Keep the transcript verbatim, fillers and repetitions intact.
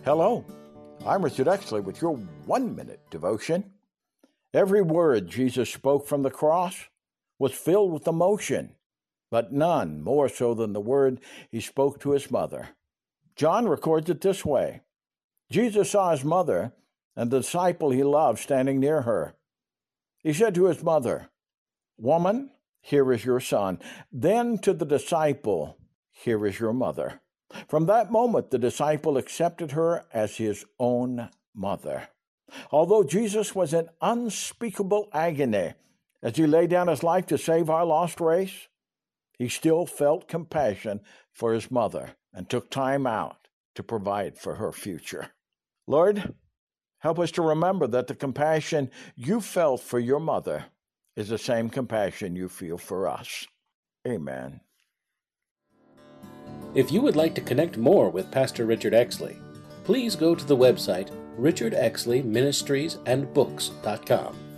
Hello, I'm Richard Exley with your one-minute devotion. Every word Jesus spoke from the cross was filled with emotion, but none more so than the word he spoke to his mother. John records it this way. Jesus saw his mother and the disciple he loved standing near her. He said to his mother, "Woman, here is your son." Then to the disciple, "Here is your mother." From that moment, the disciple accepted her as his own mother. Although Jesus was in unspeakable agony as he laid down his life to save our lost race, he still felt compassion for his mother and took time out to provide for her future. Lord, help us to remember that the compassion you felt for your mother is the same compassion you feel for us. Amen. If you would like to connect more with Pastor Richard Exley, please go to the website richard exley ministries and books dot com.